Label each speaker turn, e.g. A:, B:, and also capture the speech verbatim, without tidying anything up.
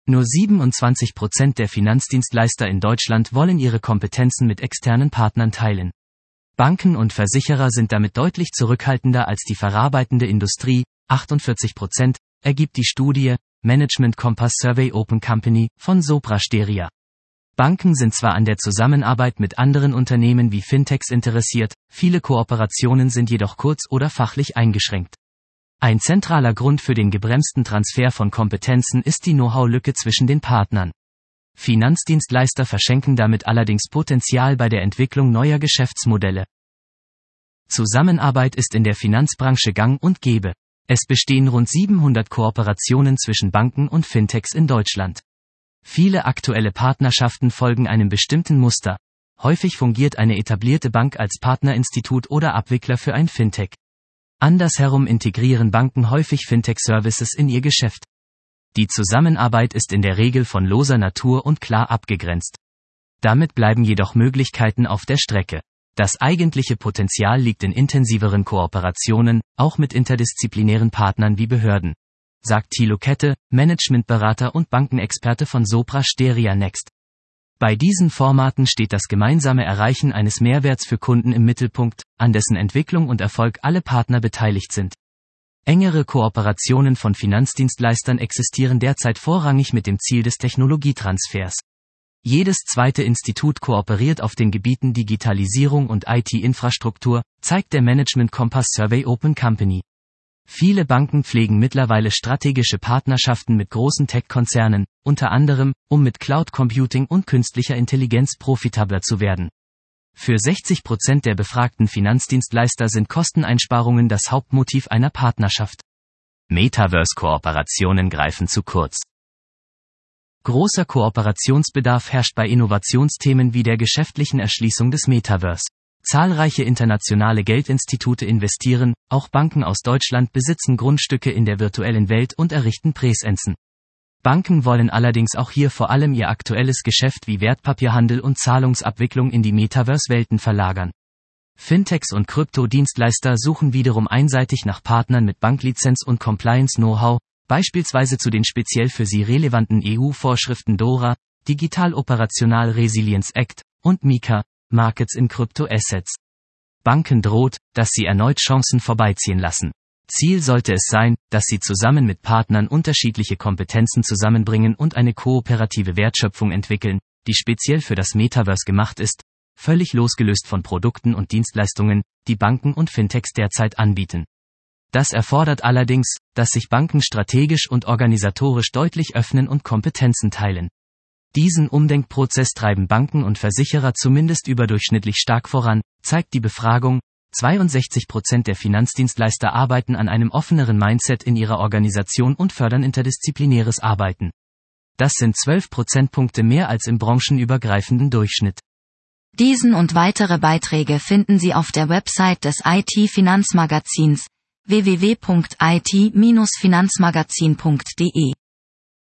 A: Nur siebenundzwanzig Prozent der Finanzdienstleister in Deutschland wollen ihre Kompetenzen mit externen Partnern teilen. Banken und Versicherer sind damit deutlich zurückhaltender als die verarbeitende Industrie, achtundvierzig Prozent, ergibt die Studie Management Compass Survey Open Company von Sopra Steria. Banken sind zwar an der Zusammenarbeit mit anderen Unternehmen wie Fintechs interessiert, viele Kooperationen sind jedoch kurz- oder fachlich eingeschränkt. Ein zentraler Grund für den gebremsten Transfer von Kompetenzen ist die Know-how-Lücke zwischen den Partnern. Finanzdienstleister verschenken damit allerdings Potenzial bei der Entwicklung neuer Geschäftsmodelle. Zusammenarbeit ist in der Finanzbranche gang und gäbe. Es bestehen rund siebenhundert Kooperationen zwischen Banken und Fintechs in Deutschland. Viele aktuelle Partnerschaften folgen einem bestimmten Muster. Häufig fungiert eine etablierte Bank als Partnerinstitut oder Abwickler für ein Fintech. Andersherum integrieren Banken häufig Fintech-Services in ihr Geschäft. Die Zusammenarbeit ist in der Regel von loser Natur und klar abgegrenzt. Damit bleiben jedoch Möglichkeiten auf der Strecke. Das eigentliche Potenzial liegt in intensiveren Kooperationen, auch mit interdisziplinären Partnern wie Behörden, sagt Thilo Kette, Managementberater und Bankenexperte von Sopra Steria Next. Bei diesen Formaten steht das gemeinsame Erreichen eines Mehrwerts für Kunden im Mittelpunkt, an dessen Entwicklung und Erfolg alle Partner beteiligt sind. Engere Kooperationen von Finanzdienstleistern existieren derzeit vorrangig mit dem Ziel des Technologietransfers. Jedes zweite Institut kooperiert auf den Gebieten Digitalisierung und I T-Infrastruktur, zeigt der Management Compass Survey Open Company. Viele Banken pflegen mittlerweile strategische Partnerschaften mit großen Tech-Konzernen, unter anderem, um mit Cloud Computing und künstlicher Intelligenz profitabler zu werden. Für sechzig Prozent der befragten Finanzdienstleister sind Kosteneinsparungen das Hauptmotiv einer Partnerschaft. Metaverse-Kooperationen greifen zu kurz. Großer Kooperationsbedarf herrscht bei Innovationsthemen wie der geschäftlichen Erschließung des Metaverse. Zahlreiche internationale Geldinstitute investieren, auch Banken aus Deutschland besitzen Grundstücke in der virtuellen Welt und errichten Präsenzen. Banken wollen allerdings auch hier vor allem ihr aktuelles Geschäft wie Wertpapierhandel und Zahlungsabwicklung in die Metaverse-Welten verlagern. Fintechs und Kryptodienstleister suchen wiederum einseitig nach Partnern mit Banklizenz und Compliance-Know-how, beispielsweise zu den speziell für sie relevanten E U-Vorschriften DORA, Digital Operational Resilience Act und MiCA, Markets in Crypto-Assets. Banken droht, dass sie erneut Chancen vorbeiziehen lassen. Ziel sollte es sein, dass sie zusammen mit Partnern unterschiedliche Kompetenzen zusammenbringen und eine kooperative Wertschöpfung entwickeln, die speziell für das Metaverse gemacht ist, völlig losgelöst von Produkten und Dienstleistungen, die Banken und Fintechs derzeit anbieten. Das erfordert allerdings, dass sich Banken strategisch und organisatorisch deutlich öffnen und Kompetenzen teilen. Diesen Umdenkprozess treiben Banken und Versicherer zumindest überdurchschnittlich stark voran, zeigt die Befragung. zweiundsechzig Prozent der Finanzdienstleister arbeiten an einem offeneren Mindset in ihrer Organisation und fördern interdisziplinäres Arbeiten. Das sind zwölf Prozentpunkte mehr als im branchenübergreifenden Durchschnitt.
B: Diesen und weitere Beiträge finden Sie auf der Website des I T-Finanzmagazins w w w punkt i t Bindestrich finanzmagazin punkt d e.